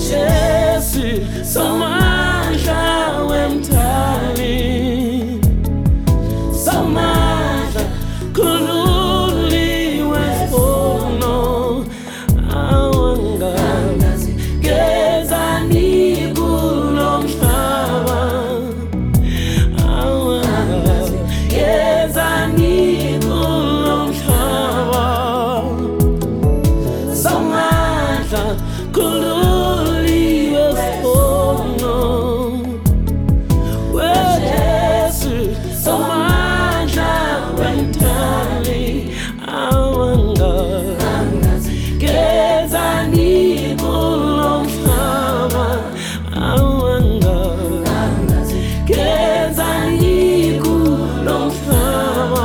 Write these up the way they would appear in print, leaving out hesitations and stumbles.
Jesu somandla wemthali somandla khululiwe sono awangazi gezani kulomhlaba awangazi gezani kulomhlaba somandla khululiwe sono weJesu somandla wemthali awangazi gezani kulomhlaba awangazi gezani kulomhlaba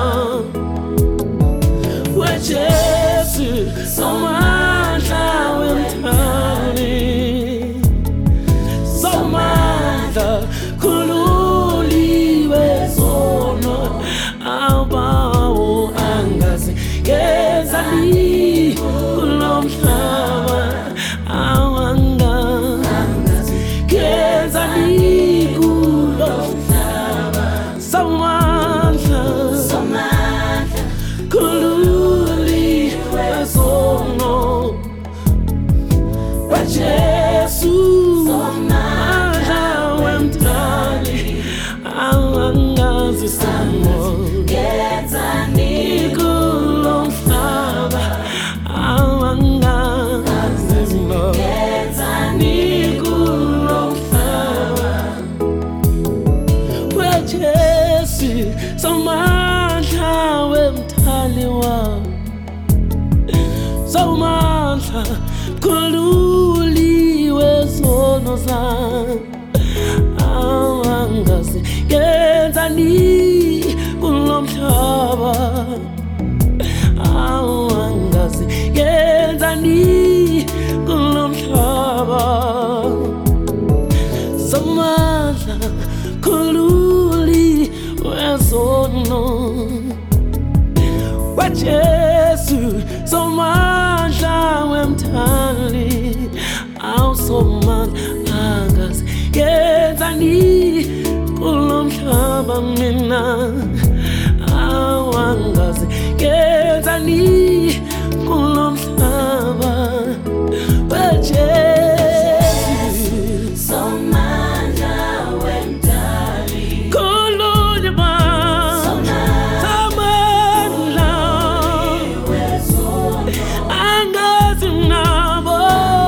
weJesu somandla wemthali somandla khululiwe sono abawo angazi gezani kulomhlaba awangazi gezani kulomhlaba somandla khululiwe sono weJesu somandla wemthali awangazi sono gezani kulomhlaba awangazi gezani kulomhlaba weJesu somandla wemthali somandla khululiwe sono zami awangazi gezani kulomhlaba awangazi gezani kulomhlaba somandla khululiwe sono weJesu somandla wemthali awusomandla angazi gezani kulomhlaba mina awangazi gezani kulomhlaba weJesu somandla wemthali khululiwe somandla angazi nabo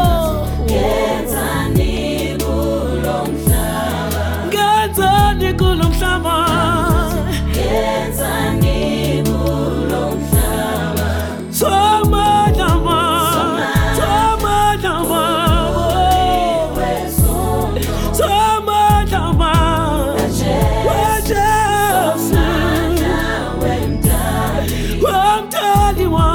gezani kulomhlaba gezani kulomhlaba gezani kulomhlaba somandla weJesu wemthali